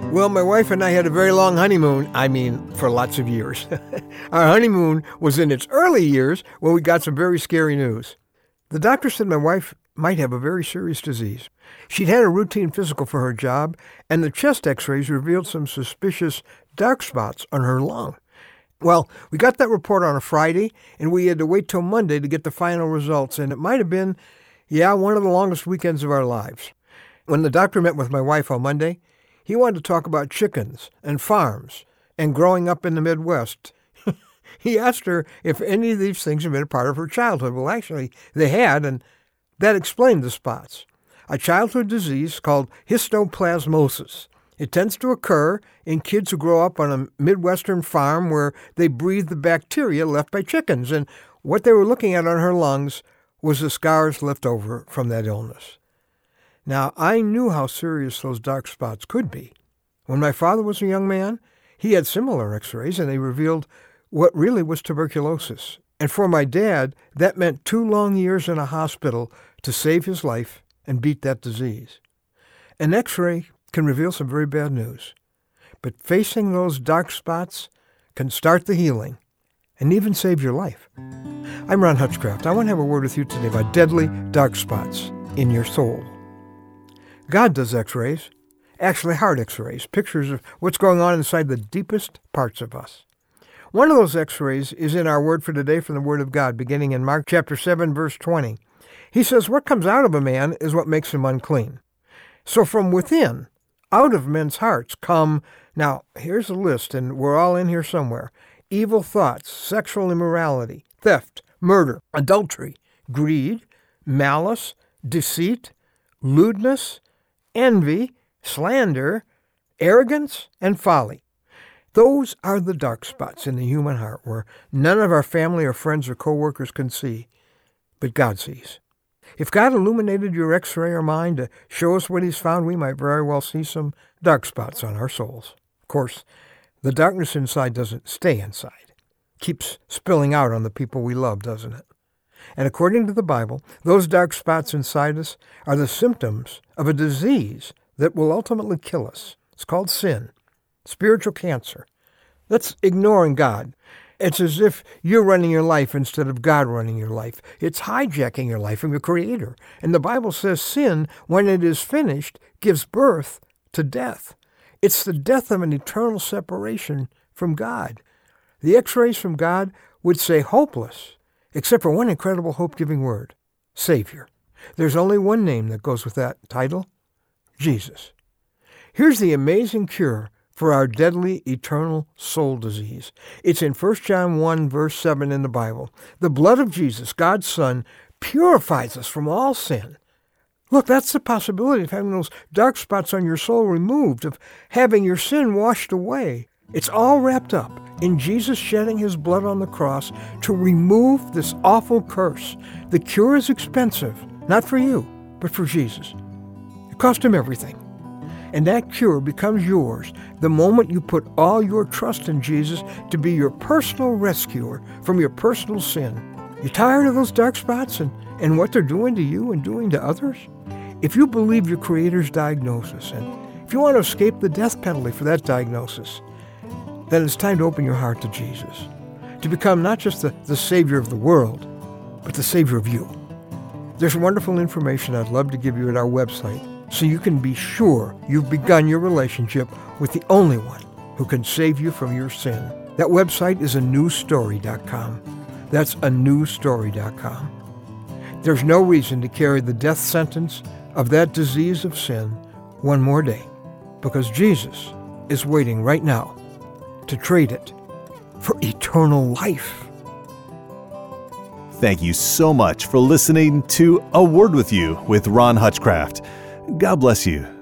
Well, my wife and I had a very long honeymoon. I mean, for lots of years. Our honeymoon was in its early years when we got some very scary news. The doctor said my wife might have a very serious disease. She'd had a routine physical for her job, and the chest x-rays revealed some suspicious dark spots on her lung. Well, we got that report on a Friday, and we had to wait till Monday to get the final results, and it might have been, one of the longest weekends of our lives. When the doctor met with my wife on Monday, he wanted to talk about chickens and farms and growing up in the Midwest. He asked her if any of these things had been a part of her childhood. Well, actually, they had, and that explained the spots. A childhood disease called histoplasmosis. It tends to occur in kids who grow up on a Midwestern farm where they breathe the bacteria left by chickens, and what they were looking at on her lungs was the scars left over from that illness. Now, I knew how serious those dark spots could be. When my father was a young man, he had similar x-rays, and they revealed what really was tuberculosis. And for my dad, that meant 2 long years in a hospital to save his life and beat that disease. An x-ray can reveal some very bad news, but facing those dark spots can start the healing and even save your life. I'm Ron Hutchcraft. I want to have a word with you today about deadly dark spots in your soul. God does x-rays, actually heart x-rays, pictures of what's going on inside the deepest parts of us. One of those x-rays is in our word for today from the Word of God, beginning in Mark chapter 7, verse 20. He says, "What comes out of a man is what makes him unclean. So from within, out of men's hearts come," now here's a list, and we're all in here somewhere, "evil thoughts, sexual immorality, theft, murder, adultery, greed, malice, deceit, lewdness, envy, slander, arrogance, and folly." Those are the dark spots in the human heart where none of our family or friends or co-workers can see, but God sees. If God illuminated your x-ray or mine to show us what he's found, we might very well see some dark spots on our souls. Of course, the darkness inside doesn't stay inside. It keeps spilling out on the people we love, doesn't it? And according to the Bible, those dark spots inside us are the symptoms of a disease that will ultimately kill us. It's called sin, spiritual cancer. That's ignoring God. It's as if you're running your life instead of God running your life. It's hijacking your life from your Creator. And the Bible says sin, when it is finished, gives birth to death. It's the death of an eternal separation from God. The x-rays from God would say hopeless, except for one incredible hope-giving word, Savior. There's only one name that goes with that title, Jesus. Here's the amazing cure for our deadly eternal soul disease. It's in 1 John 1, verse 7 in the Bible. The blood of Jesus, God's Son, purifies us from all sin. Look, that's the possibility of having those dark spots on your soul removed, of having your sin washed away. It's all wrapped up in Jesus shedding his blood on the cross to remove this awful curse. The cure is expensive, not for you, but for Jesus. It cost him everything. And that cure becomes yours the moment you put all your trust in Jesus to be your personal rescuer from your personal sin. You tired of those dark spots and what they're doing to you and doing to others? If you believe your Creator's diagnosis, and if you want to escape the death penalty for that diagnosis, then it's time to open your heart to Jesus, to become not just the Savior of the world, but the Savior of you. There's wonderful information I'd love to give you at our website, so you can be sure you've begun your relationship with the only one who can save you from your sin. That website is anewstory.com. That's anewstory.com. There's no reason to carry the death sentence of that disease of sin one more day, because Jesus is waiting right now to trade it for eternal life. Thank you so much for listening to A Word With You with Ron Hutchcraft. God bless you.